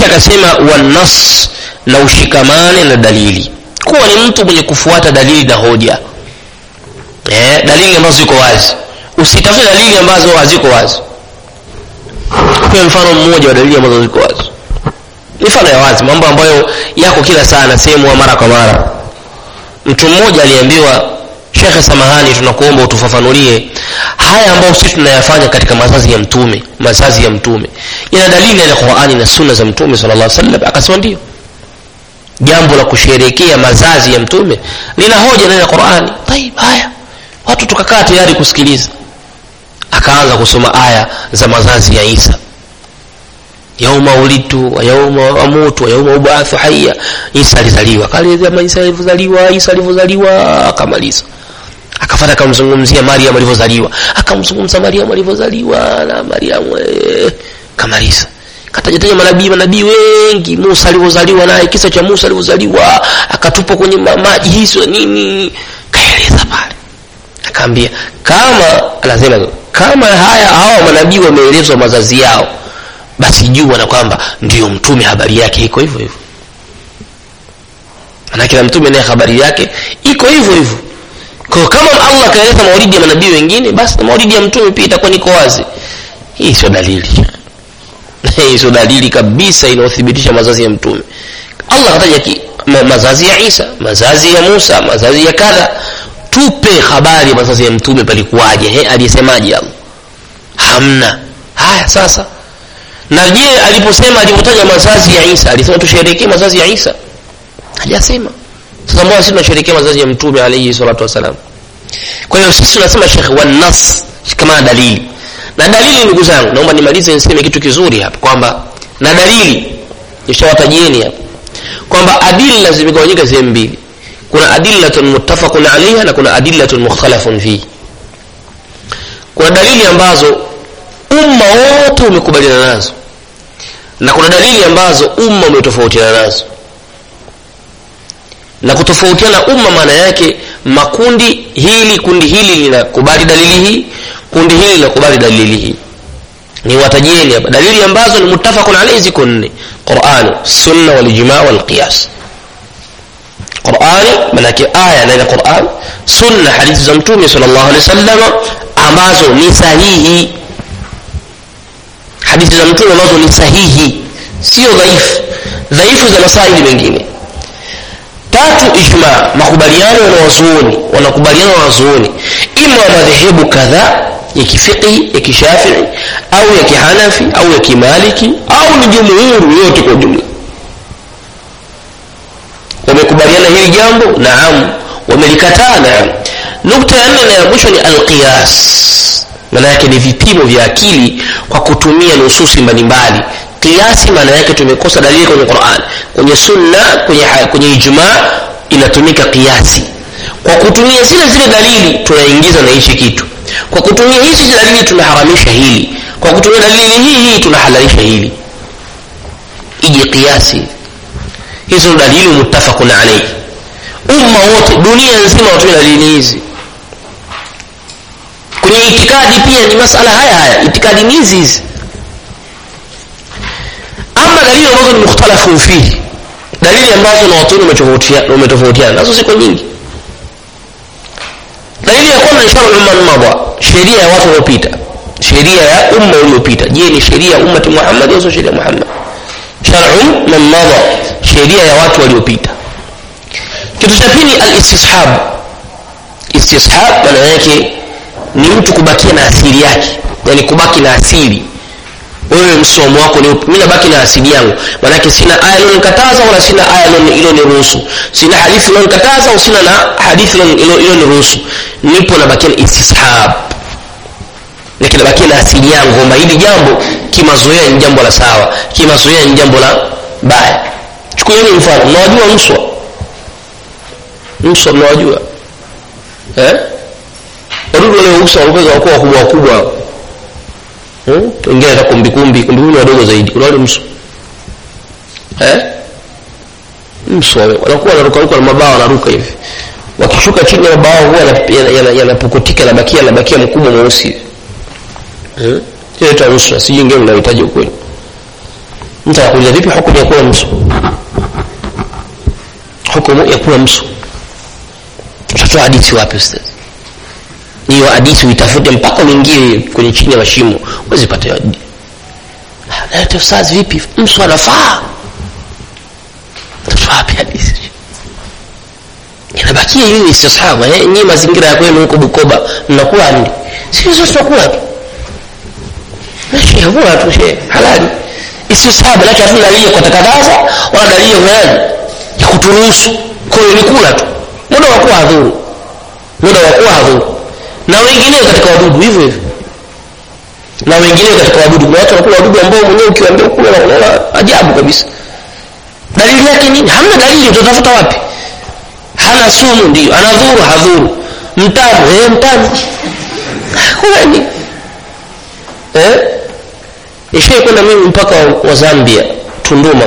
kisha akasema wanas, na ushikamane na dalili, kuwa ni mtu mwenye kufuata dalili na hoja. Dalili ambazo ziko wazi, usitafute dalili ambazo haziko wazi. Kwa mfano mmoja wa dalili ambazo ziko wazi, mfano ya wazi, mambo ambayo yako kila saa na sehemu mara kwa mara. Mtu mmoja aliambiwa, Sheikh samahani, tunakuomba utufafanulie haya ambayo sisi tunayafanya katika mazazi ya mtume ina dalili ya Qur'ani na sunna za mtume sallallahu alaihi wasallam? Akasema ndio. Jambo la kusherehekea mazazi ya mtume lina hoja na Qur'ani. Tayeb, haya watu tukakaa tayari kusikiliza. Akaanza kusoma aya za mazazi ya Isa, yauma ulitu wa yauma amutu wa yauma ubathu hayya. Isa alizaliwa, kaeleza Isa alivyozaliwa, akamaliza. Akafuata kumzungumzia Maryam alivyozaliwa, akamzungumza Maryam alivyozaliwa na Maryam, kamaliza. Kataja manabii wengi, Musa alivyozaliwa naye, kisa cha Musa alivyozaliwa akatupwa kwenye maji hizo nini, kaeleza pale. Akaambia kama hao manabii wameelezwa mazazi yao, basi jua na kwamba ndio mtume habari yake iko hivyo hivyo. Ana kila mtume naye habari yake iko hivyo hivyo. Kwa kama Allah kaeleza maulidi ya manabii wengine, basi maulidi ya mtume pia itakuwa niko wazi. Hii sio dalili. Hii sio dalili kabisa inayothibitisha mazazi ya mtume. Allah kataja mazazi ya Isa, mazazi ya Musa, mazazi ya kadha. Tupe habari ya mazazi ya mtume palikuwaje, alisemaje Allah? Hamna. Haya sasa, na je alipotaja mazazi ya Isa alisema tusherehekee mazazi ya Isa? Hajasema. Sasa mbona sisi tunasherehekea mazazi ya mtume alayhi salatu wasalam? Kwa hiyo sisi tunasema Sheikh wanas kama dalili. Na dalili, ndugu zangu, naomba nimalize niseme kitu kizuri hapa kwamba na dalili nishawatajieni hapa kwamba adilla zimegawanyika sehemu mbili. Kuna adillatun muttafaqun alayha na kuna adillatun mukhtalafun fi. Kuna dalili ambazo umma wote umekubaliana nazo, na kuna dalili ambazo umma umetofautiana nazo. Na kutofautiana umma maana yake kundi hili linakubali dalili hii, kundi hili linakubali dalili hii. Ni watajieni hapa dalili ambazo ni muttafaqun alayhi ziko 4: Qur'an, sunna wal ijma' wal qiyas. Qur'ani maana yake aya na Qur'an, sunna hadithi za mtume sallallahu alaihi wasallam ambazo ni sahihi. Hadithi za mtume ambazo ni sahihi, sio dhaifu za masaili mengine. 3, ijma', makubaliano wanakubaliana wanazuoni ima madhehebu kadhaa ya kifiqhi, ya kishafi'i au ya kihanafi au ya kimaliki au ni jumhuri yote kwa jumla. Wamekubaliana hili jambo, naam. Wamelikataa, naam. Nukta ya 4 na ya mwisho ni al-qiyas. Maana yake ni vipimo vya akili kwa kutumia nususi mbalimbali. Kiasi maana yake tumekosa dalili kwenye Qur'an, kwenye sunna, kwenye ijma' inatumika kiasi. Kwa kutumia zile dalili tunaingiza na hichi kitu. Kwa kutumia hizi dalili tunaharamisha hili. Kwa kutumia dalili hii tunahalalisha hili. Ije kiasi. Hizo dalili muttafaqun alayhi. Umma wote dunia nzima watumia dalili hizi. Kwenye itikadi pia ni masala haya. Itikadi ni hizi. Ama dalili ambazo ni mukhtalafu fihi, dalili ambazo na watu wametofautiana nazo ziko nyingi. Dalili ya kwanza ni shar'u sheria ya watu waliopita, sheria ya umma uliopita. Je, ni sheria ya ummati Muhammad au sheria ya Muhammad? Shar'u man madha, sheria ya watu waliopita. Kitu cha pili al-istishab. Istishab maana yake ni mtu kubakia na asili yake, yani kubaki na asili. Wewe msomo wako ni mimi nabaki na asili yangu, maana yake sina aya iliyonikataza wala sina aya iliyoniruhusu, sina hadithi iliyonikataza au sina na hadithi iliyoniruhusu. Nipo nabaki na istishab, lakini nabaki na asili yangu kwamba hili jambo kimazoea ni jambo la sawa, kimazoea ni jambo la baya. Chukueni mfano, mnajua mswa mnajua wadudu wale uso walikuwa wakubwa wengine hata kumbi wadogo zaidi. Kuna wale mswa wanakuwa wanaruka na mabawa, wanaruka hivi, wakishuka chini ya mabawa huwa yanapukutika, yanabakia mkubwa mweusi. Hiyo tu mswa, si ingine unahitaji ukweli. mtu anakuuliza vipi hukumu ya kula msu, hukumu ya kula msu, utatoa hadithi wapi ustaz? Hiyo hadithi uitafute mpaka uingie kwenye chini ya mashimo usipate hadithi. Na ustaz vipi msu anafaa, utatoa wapi hadithi? Inabakia hiyo istisahaba. Ni mazingira ya kwenu huko Bukoba mnakula nini? Sisi tunakula tu mashi hakuna tu halali. Istisahaba lakini hatuna dalili kwa takadaza wala dalili ya kuturuhusu. Kwa hiyo ni kula tu, muda wa kuwa hadhuru, muda wa kuwa hadhuru. Na wengine katika wadudu hivyo hivyo, na wengine katika wadudu, watu wanakula wadudu ambao mwenyewe ukiwaambia kula wanaona ajabu kabisa. Dalili yake nini? Hamna dalili, utatafuta wapi? Hana sumu ndio, anadhuru hadhuru. Mtamu, mtamu. Kuna nini? Ishe kwenda mimi mpaka wa Zambia, Tunduma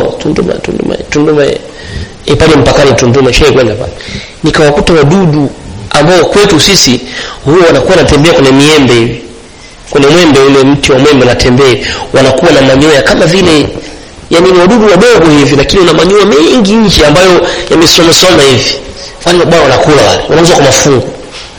pale mpakani Tunduma, ishe kwenda pale. Nikawakuta wadudu ambao kwetu sisi huwa wanakuwa wanatembea kwenye miembe hivi. Kwenye mwembe, ule mti wa mwembe natembea, wanakuwa na manyoya kama vile, yani ni wadudu wadogo hivi lakini wana manyoya mengi nje ambayo yamesoma hivi. Wale bwana wanakula wale, wanauza kwa mafungu.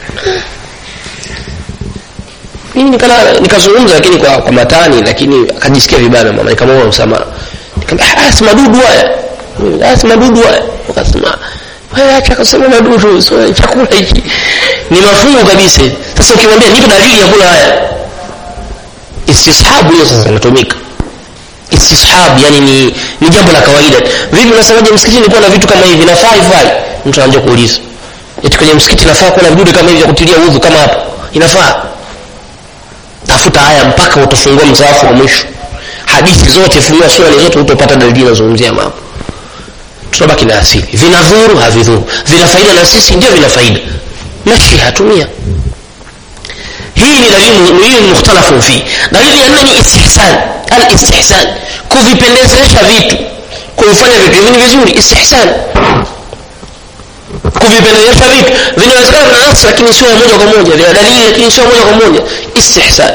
Mimi nikazungumza lakini kwa matani, lakini akajisikia vibaya mama, nikamwomba msamaha. Nikamwambia si madudu haya, si madudu haya. Akasema wewe acha kusema madudu, sio chakula hiki, ni mafungu kabisa. Sasa ukimwambia nipe dalili ya kula haya, istishabu hiyo sasa inatumika. Istishab yani ni jambo la kawaida. Vipi unasemaje msikitini nilikuwa na vitu kama hivi nafaa hivi? Mtu anaanza kuuliza. Eti kwenye msikiti nafaa kuwa na vidude kama hivi vya kutilia udhu kama hapo? Inafaa. Tafuta haya mpaka utafungua msahafu wa mwisho. Hadithi zote, fungua sura zote utapata dalili zinazozungumzia mambo. Tunabaki na asili. Vinadhuru havidhuru. Vina faida na sisi ndio vina faida. Mashi hatumia. Hii ni dalili, hii ni mukhtalafu fi. Dalili ya nne ni istihsan. Al-istihsan, kuvipendezesha vitu, kufanya vitu hivi vizuri. Istihsan, kuvipendezesha vitu vinawezekana na nafsi lakini sio moja kwa moja, vina dalili lakini sio moja kwa moja. Istihsan.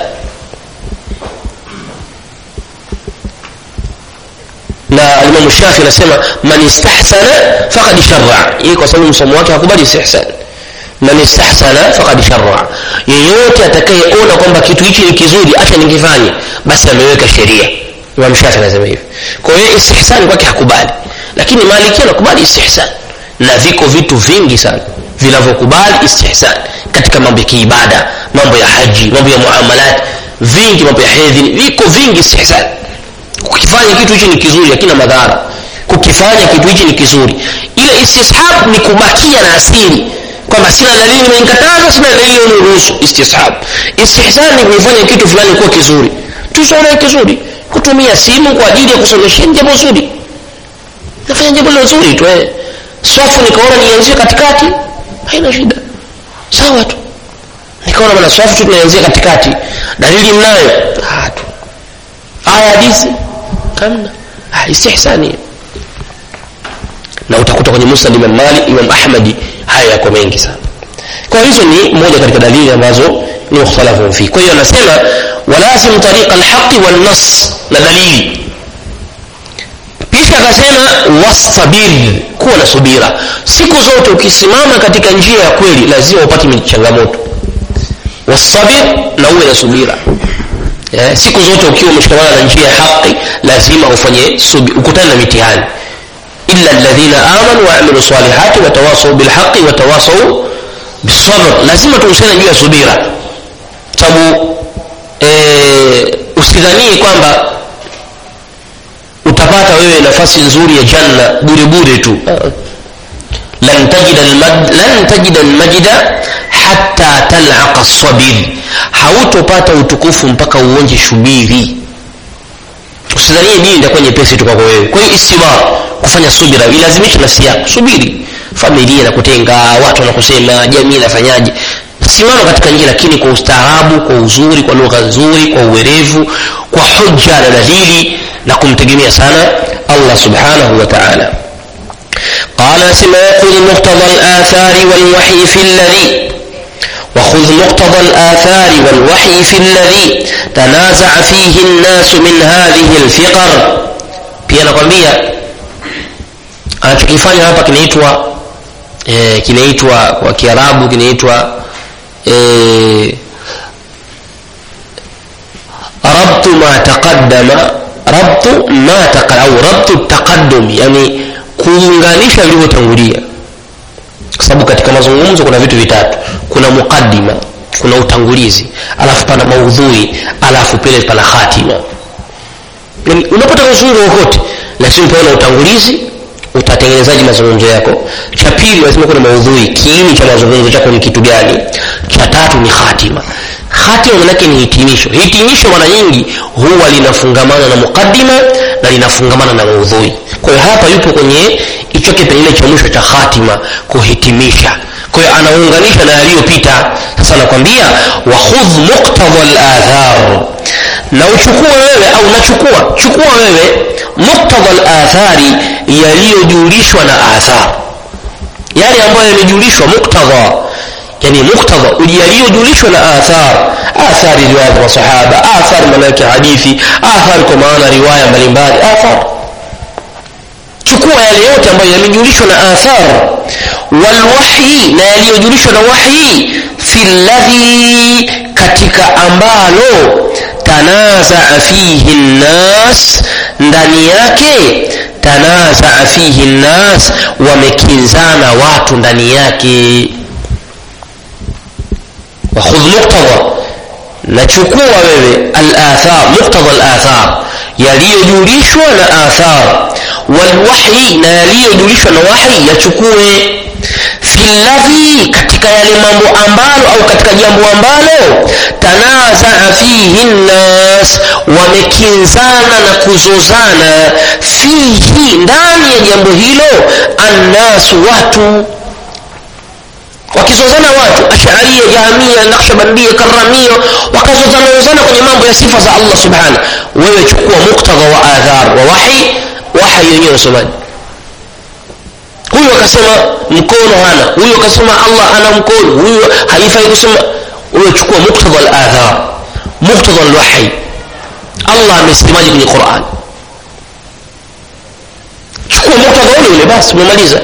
Na Imam Shafi anasema man istahsana faqad shar'a. Hii kwa sababu msomo wake hakubali istihsan. Man istahsana faqad shar'a, yeyote atakayeona kwamba kitu hichi ni kizuri acha nikifanye, basi ameweka sheria. Imam Shafi anasema hivi. Kwa hiyo istihsan kwake hakubali, lakini Maliki anakubali istihsan. Na viko vitu vingi sana vinavyokubali istihsan katika mambo ya ibada, mambo ya haji, mambo ya muamalat, vingi, mambo ya hedhi, viko vingi istihsan. Kukifanya kitu hichi ni kizuri hakina madhara, kukifanya kitu hichi ni kizuri. Ile istishab ni kubakia na asili, kwamba sina dalili nimenikataza, sina dalili nimeruhusu. Istishab, istihsan ni kufanya kitu fulani kuwa kizuri. Tusione kizuri kutumia simu kwa ajili ya kusomesha jambo zuri, nafanya jambo zuri tu. Swafu nikaona nianzie katikati, haina shida, sawa tu. Nikaona bana swafu tu nianzie katikati, dalili mnayo tu, aya hadithi kamna. Istihsani. Na utakuta kwenye Musnad Imam Malik, Imam Ahmad, haya yako mengi sana. Kwa hizo ni moja katika dalili ambazo ni mukhtalafu fi. Kwa hiyo anasema walazim tariqa al-haqq wal-nass, na dalili. Kisha akasema wastabir, kuwa na subira. Siku zote ukisimama katika njia ya kweli lazima upate changamoto. Wastabir, na uwe na subira. Siku zote ukiwa umeshikamana na njia ya haki lazima ufanye subira, ukutane na mitihani. illa alladhina amanu wa amilu salihati wa tawasaw bil haqqi wa tawasaw bis sabr. Lazima tuhusiane juu ya subira, sababu usidhanie kwamba utapata wewe nafasi nzuri ya janna bure tu. lan tajida al-majda hatta tal'aqa as-sabir. Hautopata utukufu mpaka uonje shubiri. Usidhanie dini ndio kwenye pesa tu kwako wewe. Kwa hiyo istibar, kufanya subira, ilazimisha nafsi yako subiri. Familia na kutenga, watu wanakusema, jamii inafanyaje, simama katika njia lakini kwa ustaarabu, kwa uzuri, kwa lugha nzuri, kwa uwerevu, kwa hujja na dalili, na kumtegemea sana Allah subhanahu wa ta'ala. قال سيأخذ مقتضى الآثار والوحي في الذي وخذ مقتضى الآثار والوحي في الذي تنازع فيه الناس من هذه الفقر. pia anakuambia anachokifanya hapa kinaitwa kwa Kiarabu kinaitwa rabtu ma taqaddama au rabtu taqaddum, yani kuunganisha vilivyotangulia. Kwa sababu katika mazungumzo kuna vitu vitatu: kuna mukaddima, kuna utangulizi, alafu pana maudhui, alafu pale pana khatima. Yani unapotaka kuzungumza kokote lazima pawe na utangulizi, utatengenezaji mazungumzo yako. Cha pili lazima kuna maudhui, kiini cha mazungumzo chako ni kitu gani. Cha tatu ni khatima. Khatima maana yake ni hitimisho. Hitimisho mara nyingi huwa linafungamana na mukaddima na linafungamana na maudhui. Kwa hiyo hapa yupo kwenye hicho kipengele cha mwisho cha khatima, kuhitimisha. Kwa hiyo anaunganisha na yaliyopita. Sasa nakwambia wa khudh muqtada al-athar, na uchukue wewe au chukua wewe muqtada al-athari, yaliyojulishwa na athar, yale ambayo yamejulishwa. Muqtada yani muqtada yaliyojulishwa na athar riwaya wa sahaba, athar manaki hadithi, athar kwa maana riwaya mbalimbali, athar. Chukua yale yote ambayo yamejulishwa na athar. Wal wahyi, na yaliyojulishwa na wahyi, fil ladhi, katika ambalo tanazaa fihi an-nas, ndani yake tanazaa fihi an-nas, wamekinzana watu ndani yake. wa khudh muqtada, nachukua wewe al-athar, muqtada al-athar, yaliyojulishwa na athar. Wal wahyi, na yaliyojulishwa na wahyi yachukue. Fil ladhi, katika yale mambo ambalo au katika jambo ambalo tanazaa fihi nnas, wamekinzana na kuzozana, fihi, ndani ya jambo hilo, annas, watu. Wakizozana watu, Ash'ariyya, Jahmiyya, Naqshbandiya, Karramiyya, wakazozana kwenye mambo ya sifa za Allah subhanahu. Wewe chukua muqtada wa athar wa wahyi yenyewe usemaje. Huyu akasema mkono hana, huyu akasema Allah ana mkono, huyu haifai kusema. Wewe chukua muqtada al-athar, muqtada al-wahy, Allah amesemaje kwenye Qur'an. Chukua muqtada ule basi, umemaliza.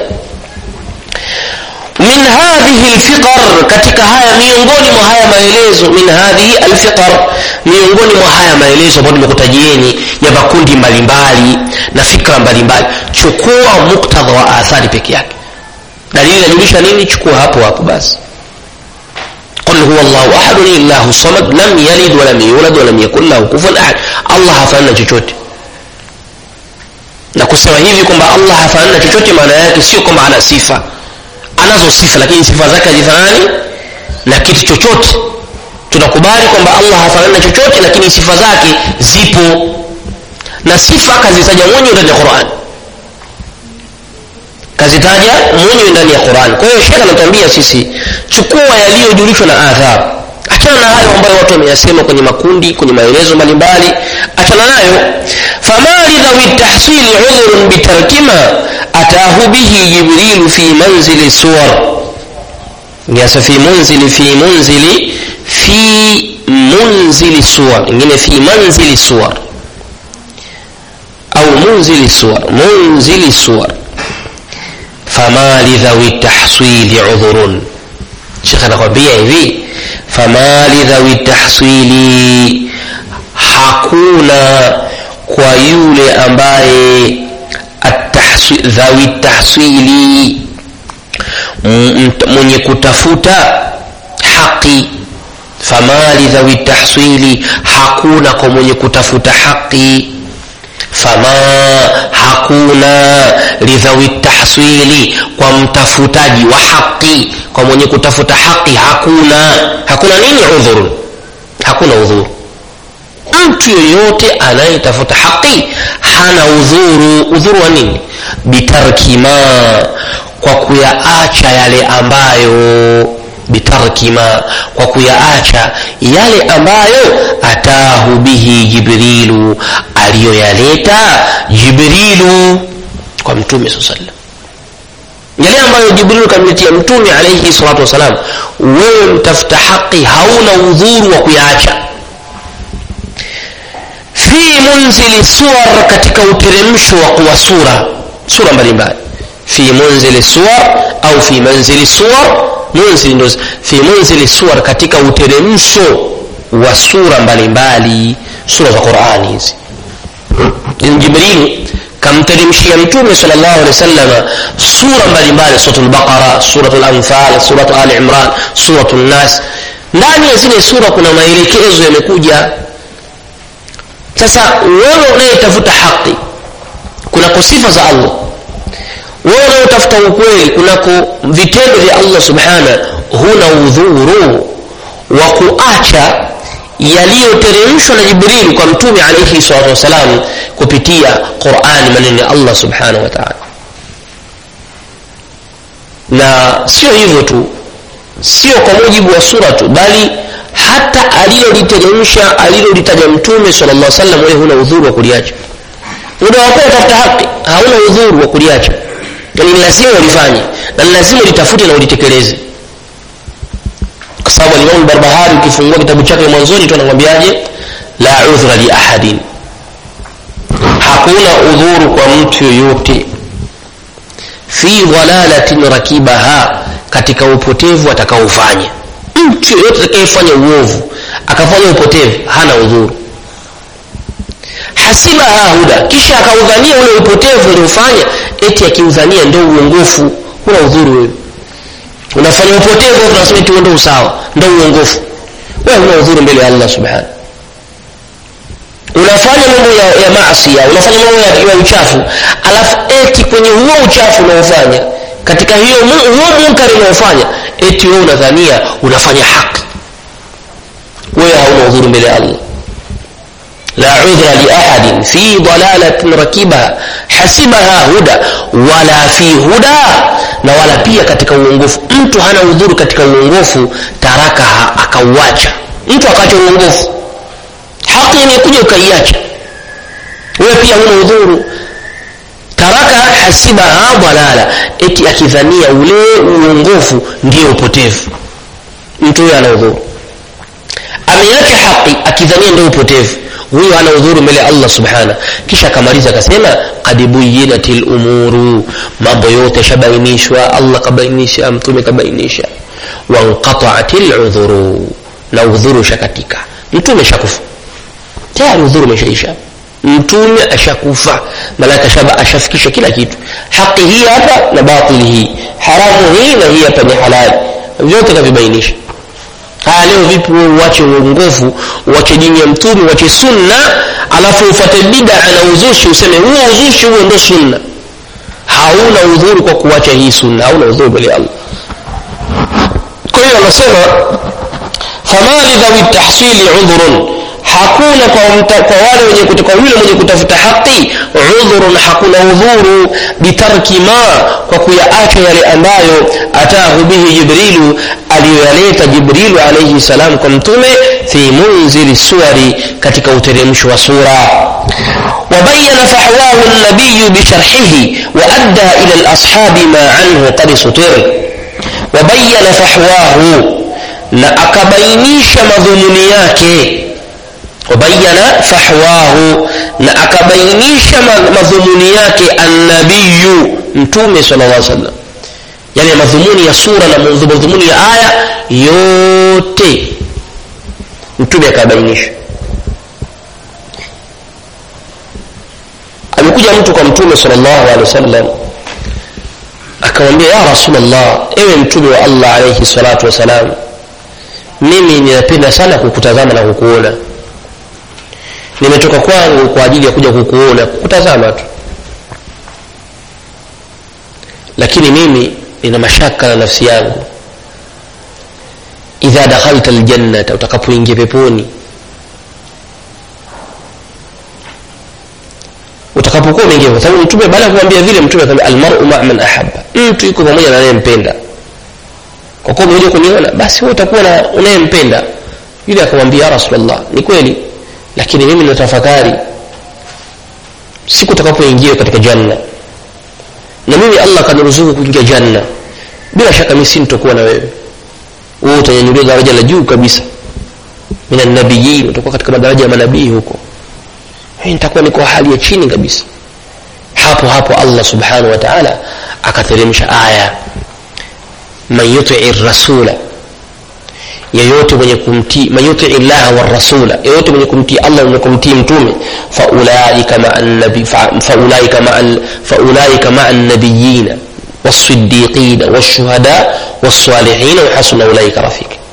Min hadhihi al-fiqar, katika haya, miongoni mwa haya maelezo, min hadhihi al-fiqar, miongoni mwa haya maelezo ambayo nimekutajieni ya makundi mbalimbali na fikra mbalimbali, chukua muktadha wa athari peke yake. Dalili inajulisha nini? Chukua hapo basi. Qul huwa Allahu ahad, Allahu samad, lam yalid wa lam yulad wa lam yakul lahu kufuwan ahad. Allah hafanani chochote. Na kusema hivi kwamba Allah hafanani chochote, maana yake sio kwamba ana sifa. Anazo sifa, lakini sifa zake hazifanani na kitu chochote. Tunakubali kwamba Allah hafanani na chochote, lakini sifa zake zipo, na sifa kazitaja mwenyewe ndani ya Qur'an. Kazitaja mwenyewe ndani ya Qur'an. Kwa hiyo shekha anatuambia sisi, chukua yaliyojulishwa na athar. Achana na hayo ambayo watu wameyasema kwenye makundi, kwenye maelezo mbalimbali, achana nayo. Fama lidhawi tahsili udhrun bitarkima atahu bihi Jibril fi manzili suwar. Ngasa fi munzili suwar, ingine fi manzili suwar au munzili suwar. Fama lidhawi tahsili udhrun, shekha anakuambia hivi, fama lidhawi tahsili, hakuna kwa yule ambaye dhawi tahsili, mwenye kutafuta haki. Fama lidhawi tahsili, hakuna kwa mwenye kutafuta haki. Fama, hakuna, lidhawi tahsili, kwa mtafutaji wa haki, kwa mwenye kutafuta haki hakuna nini? Udhuru, hakuna udhuru. Mtu yoyote anayetafuta haki hana udhuru. Udhuru wa nini? Bitarkima, kwa kuyaacha yale ambayo, bitarkima, kwa kuyaacha yale ambayo atahu bihi Jibrilu, aliyoyaleta Jibrilu kwa Mtume sallallahu alaihi wasallam. Yale ambayo Jibrilu kamletea Mtume alayhi salatu wasalam, wewe mtafuta haki hauna udhuru wa kuyaacha. fi munzili suwar, katika uteremsho wa sura mbalimbali. Fi munzili suwar au fi manzili suwar, munzili ndo fi munzili suwar, katika uteremsho wa sura mbalimbali, sura za Qur'ani hizi. Jibril kamteremshia mtume sallallahu alaihi wasallam sura mbalimbali, suratul Baqara, suratul Anfal, suratul Ali Imran, suratul Nas. Ndani ya zile sura kuna maelekezo yamekuja. Sasa wewe unayetafuta haki, kuna sifa za Allah. Wewe unayetafuta ukweli, kuna vitendo vya Allah subhanahu, huna udhuru wa kuacha yaliyoteremshwa na Jibril kwa mtume alayhi salatu wasalam kupitia Qur'an, maneno ya Allah subhanahu wa ta'ala. Na sio hivyo tu, sio kwa mujibu wa sura tu, bali hata aliloliteremsha, alilolitaja mtume sallallahu alaihi wasallam, wewe huna udhuru wa kuliacha. Unapokuwa utafuta haki, hauna udhuru wa kuliacha. Yani lazima ulifanye, na lazima ulitafute na ulitekeleze. Kwa sababu Imam Barbahari ukifungua kitabu chake mwanzoni tu anakuambiaje, la udhra li ahadin, hakuna udhuru kwa mtu yoyote, fi dhalalatin rakibaha, katika upotevu atakaofanya. Mtu yoyote atakayefanya uovu akafanya upotevu hana udhuru. Hasibaha huda, kisha akaudhania ule upotevu uliofanya eti akiudhania ndio uongofu, huna udhuru wewe. Unafanya upotevu unasema eti ndio usawa, ndio uongofu, wewe huna udhuru mbele ya Allah subhanahu. Unafanya mambo ya maasi, unafanya mambo ya uchafu, alafu eti kwenye huo uchafu unaofanya, katika hiyo munkari unaofanya, eti wewe unadhania unafanya haki, wewe hauna udhuru mbele ya Allah. la udhra li ahadin fi dalalatin rakiba hasibaha huda wala fi huda, na wala pia katika uongofu. Mtu hana udhuru katika uongofu, taraka akauacha. Mtu akaacha uongofu, haki imekuja ukaiacha, wewe pia huna udhuru. Taraka hasibaha dalala, eti akidhania ule uongofu ndio upotevu, mtu huyo ana udhuru. Ameacha haki akidhania ndio upotevu, huyo ana udhuru mbele Allah subhanahu. Kisha akamaliza akasema, qad buyyinatil umuru, mambo yote shabainishwa, Allah kabainisha, mtume kabainisha. Wa inqata'atil udhuru, na udhuru shakatika. Mtume shakufa tayari, udhuru umeshaisha. Mtume ashakufa, malaika shaba ashafikisha kila kitu. Haki hii hapa na batili hii, haramu hii na hii hapa ni halali, vyote kavibainisha. Leo vipi wewe uache uongofu, uache dini ya mtume, uache sunna, alafu ufuate bid'a na uzushi, useme huo uzushi huo ndio sunna? Hauna udhuru kwa kuacha hii sunna, hauna udhuru mbele ya Allah. Kwa hiyo anasema fama lidhawi tahsili udhrun, hakuna kwa wale wenye kutoka yule mwenye kutafuta haki udhurun, hakuna udhuru bitarki ma, kwa kuyaacha yale ambayo atahu bihi Jibrilu, aliyoleta Jibrilu alayhi salam kwa mtume, fi munzili suwari, katika uteremsho wa sura. Wabayana fahwahu an-nabiy bisharhihi wa adda ila al-ashabi ma anhu qad sutir. Wabayana fahwahu, na akabainisha madhumuni yake. Wabayana fahwahu, na akabainisha madhumuni yake an-nabiy, mtume sallallahu alaihi wasallam. Yani madhumuni ya sura na madhumuni ya aya yote mtume akabainisha. Alikuja mtu kwa mtume sallallahu alaihi wasallam akamwambia, ya Rasulullah, ewe mtume wa Allah alayhi salatu wasalam, mimi ninapenda sana kukutazama na kukuona. Nimetoka kwangu kwa ajili ya kuja kukuona, kukutazama tu, lakini mimi nina mashaka na nafsi yangu. Idha dakhalta aljannata, utakapoingia peponi, utakapokuwa umeingia, kwa sababu mtume baada ya kumwambia vile, mtume akamwambia almar'u ma'a man ahabba, mtu yuko pamoja na anayempenda. Kwa kuwa umekuja kuniona, basi wewe utakuwa na unayempenda. Yule akamwambia, ya Rasulullah, ni kweli, lakini mimi natafakari siku utakapoingia katika janna, na mimi Allah kaniruzuku kuingia janna, bila shaka mimi sintokuwa na wewe. Wewe utanyanyuliwa daraja la juu kabisa, minan nabiyyin, utakuwa katika madaraja ya manabii huko. nitakuwa niko hali ya chini kabisa. Hapo Allah subhanahu wa ta'ala akateremsha aya, man yuti'ir rasula, yeyote mwenye kumtii, man yuti'i Allah war rasula, yeyote mwenye kumtii Allah na kumtii mtume, fa ulaika ma'an nabiyyin was-siddiqin wash-shuhada was-salihin wa hasuna ulaika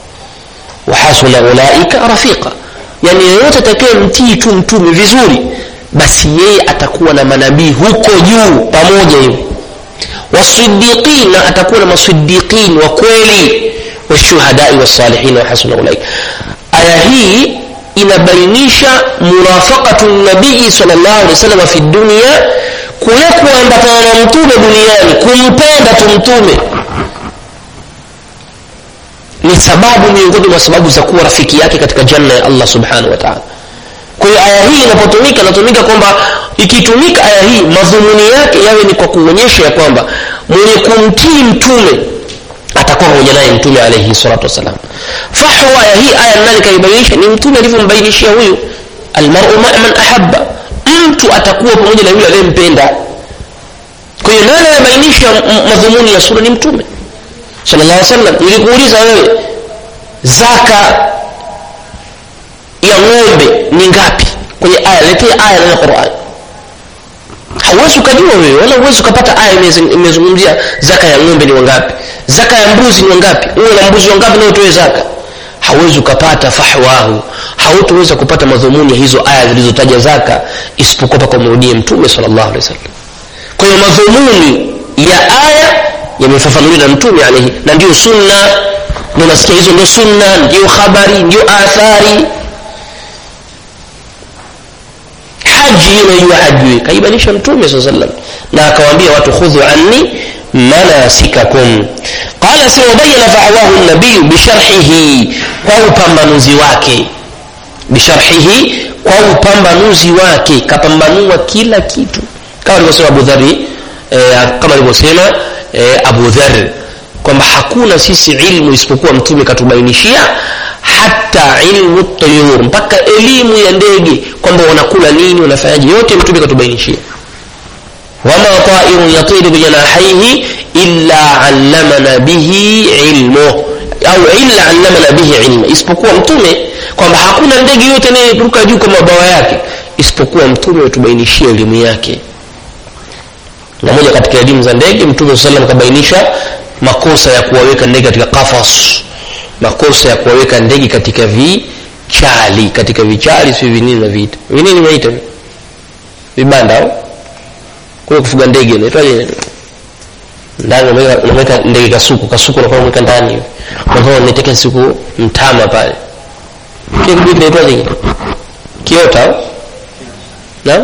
rafiqa. Yani yeyote atakayemtii tu mtume vizuri, basi yeye atakuwa na manabii huko juu pamoja hivi, was-siddiqin, atakuwa na masiddiqin wa kweli, washuhadai wasalihin wa hasuna ulaika. Aya hii inabainisha murafaqatu nabii sallallahu alaihi wasallam fi dunya, kule kuambatana na mtume duniani, kumpenda tu mtume ni sababu miongoni mwa sababu za kuwa rafiki yake katika janna ya Allah subhanahu wa ta'ala. Kwa hiyo aya hii inatumika kwamba, ikitumika aya hii madhumuni yake yawe ni kwa kuonyesha ya kwamba mwenye kumtii mtume atakuwa pamoja naye mtume alayhi salatu wasalam. Fahwa ya hii aya nani kaibainisha? Ni mtume alivyombainishia huyu, almar'u ma'a man ahabba, mtu atakuwa pamoja na yule anayempenda. Kwa hiyo nani anabainisha madhumuni ya sura? Ni mtume sallallahu alayhi wasallam. Nilikuuliza wewe, zaka ya ng'ombe ni ngapi kwenye aya? Letea aya ya Qur'an. Hauwezi kujua wewe, wala huwezi kupata aya imezungumzia zaka ya ng'ombe ni wangapi, zaka ya mbuzi ni wangapi, uwe na mbuzi wangapi na utoe zaka. Hauwezi kupata fahwahu, hautoweza kupata madhumuni ya hizo aya zilizotaja zaka isipokuwa kwa kumrudie mtume sallallahu alaihi wasallam. Kwa hiyo madhumuni ya aya yamefafanuliwa na mtume alayhi, na ndio sunna. Unasikia hizo ndio sunna, ndio habari, ndio athari. Haji inajua haji kaibanisha mtume sallallahu alaihi wasallam, na akawaambia watu khudhu anni manasikakum. Qala sawabayna fa'awahu an-nabiy bisharhihi, kwa upambanuzi wake, bisharhihi, kwa upambanuzi wake, kapambanua kila kitu kama alivyosema Abu Dharr, kama alivyosema Abu Dharr kwamba hakuna sisi ilmu isipokuwa mtume katubainishia, hata ilmu at-tuyur, mpaka elimu ya ndege kwamba wanakula nini, wanafanyaje, yote mtume katubainishia. Wama ta'irun yatiru bi janahihi illa 'allamana bihi ilmu, au illa 'allamana bihi ilmu, isipokuwa mtume, kwamba hakuna ndege yote anayeruka juu kama bawa yake isipokuwa mtume atubainishia elimu yake. Na moja katika elimu za ndege, mtume sallallahu alayhi kabainisha makosa ya kuwaweka ndege katika qafas, makosa ya kuwaweka ndege katika vichali, katika vichali si vinini na vitu. Vinini waita vibanda au kwa kufuga ndege inaitwaje? Ndani unaweka ndege kasuku na kuweka ndani. Kwa hiyo nitaka siku mtama pale. Kile kitu inaitwaje? Kiota na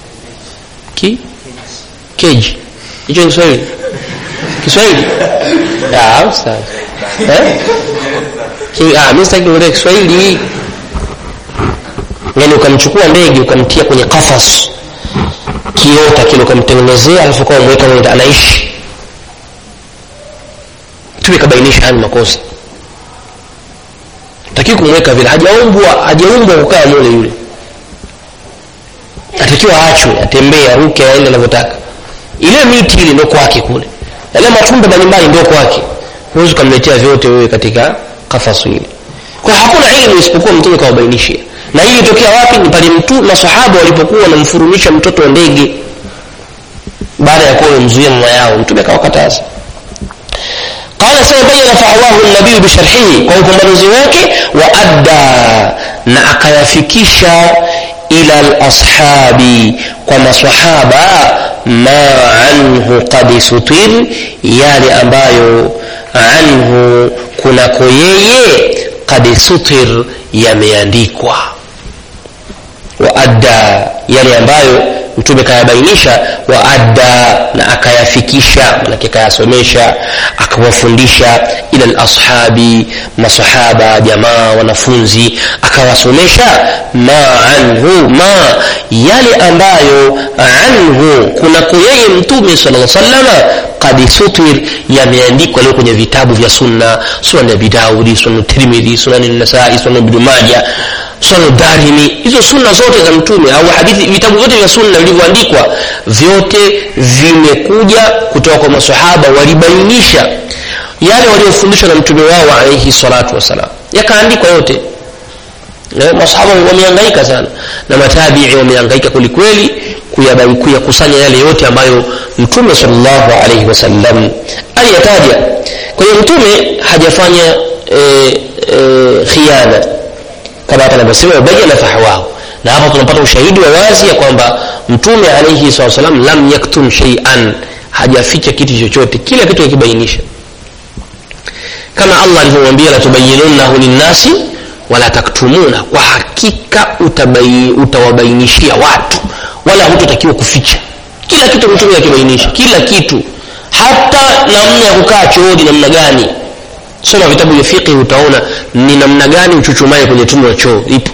cage. Hicho ni Kiswahili? Sawa. Mimi sitaki kueleza Kiswahili. Yaani ukamchukua ndege ukamtia kwenye qafas, kiota kile ukamtengenezea, alafu kwa mweka mwenye anaishi. Tumekabainisha haya makosa. Takiwa kumweka vile, hajaumbwa kukaa mule yule. Atakiwa aachwe, atembee, aruke, aende anavyotaka. Ile miti ile ndio kwake kule. Yale matunda mbalimbali ndio kwake. Huwezi kumletea vyote wewe katika kafasu ile. Kwa hakuna elimu isipokuwa mtume kawabainishia. Na hii ilitokea wapi? Ni pale maswahaba walipokuwa wanamfurumisha mtoto wa ndege baada ya kuwa mzuia mama yao, mtume akawakataza. Qala sawabayna fa'awahu an-nabiy bi sharhihi, kwa upambanuzi wake, wa adda, na akayafikisha ila al-ashabi, kwa maswahaba, ma anhu qad sutir, yale ambayo anhu kunako yeye qad sutir yameandikwa. Wa adda, yale ambayo mtume kayabainisha, wa adda, na akayafikisha, maana kayasomesha, akawafundisha ila al-ashabi, masahaba, jamaa, wanafunzi, akawasomesha ma anhu, ma yale ambayo anhu kunako yeye mtume sallallahu alaihi wasallam qad sutir, yameandikwa leo kwenye vitabu vya sunna, sunan Abi Daud, sunan Tirmidhi, sunan An-Nasa'i, sunan Ibn Majah, sunan Darimi. Hizo sunna zote za mtume au hadithi, vitabu vyote vya sunna vilivyoandikwa vyote vimekuja kutoka kwa maswahaba, walibainisha yale waliofundishwa na mtume wao alayhi salatu wasalam, yakaandikwa yote. Masahaba wamehangaika sana na matabi'i wamehangaika kweli kuyakusanya yale yote ambayo mtume sallallahu alayhi wasallam aliyataja. Kwa hiyo mtume hajafanya khiana kama tunavyosema bayana fahawahu, na hapa tunapata ushahidi wa wazi ya kwamba mtume alayhi wasallam lam yaktum shay'an, hajaficha kitu chochote, kila kitu yakibainisha, kama Allah alivyomwambia la tubayyinunahu linnasi wala taktumuna, kwa hakika utawabainishia watu wala hutatakiwa kuficha. Kila kitu mtume akibainisha, kila kitu, hata namna ya kukaa chooni namna gani. Soma vitabu vya fiqh utaona ni namna gani uchuchumaye kwenye tundu la choo ipo.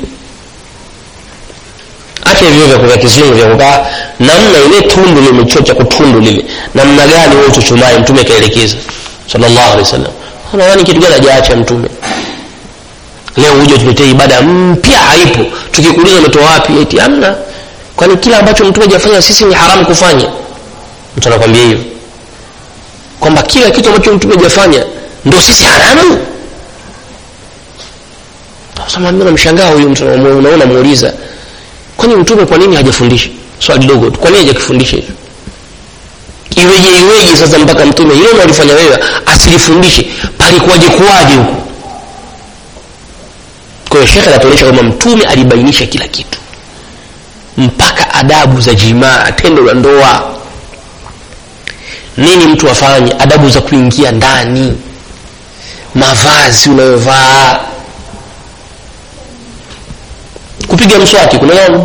Acha hivyo vya kwa kizungu vya kukaa, namna ile tundu limechocha kutundu lile, namna gani wewe uchuchumaye, mtume kaelekeza sallallahu alaihi wasallam. Unaona kitu gani hajaacha mtume? Leo uje tuletee ibada mpya haipo, tukikuuliza umetoa wapi, eti hamna. Kwani kila ambacho mtume hajafanya sisi ni haramu kufanya? Mtu anakuambia hivyo kwamba kila kitu ambacho mtume hajafanya ndio sisi haramu. Sasa mimi namshangaa huyu mtu, unaona muuliza, kwani mtume kwa nini hajafundisha? Swali dogo tu, kwa nini hajakifundisha hivyo? Iweje sasa mpaka mtume hilo unalifanya wewe asilifundishe? Palikuwaje huko? Kwa hiyo Sheikh anatuonyesha kwamba mtume alibainisha kila kitu, mpaka adabu za jimaa, tendo la ndoa, nini mtu afanye, adabu za kuingia ndani, mavazi unayovaa, kupiga mswaki. Kuna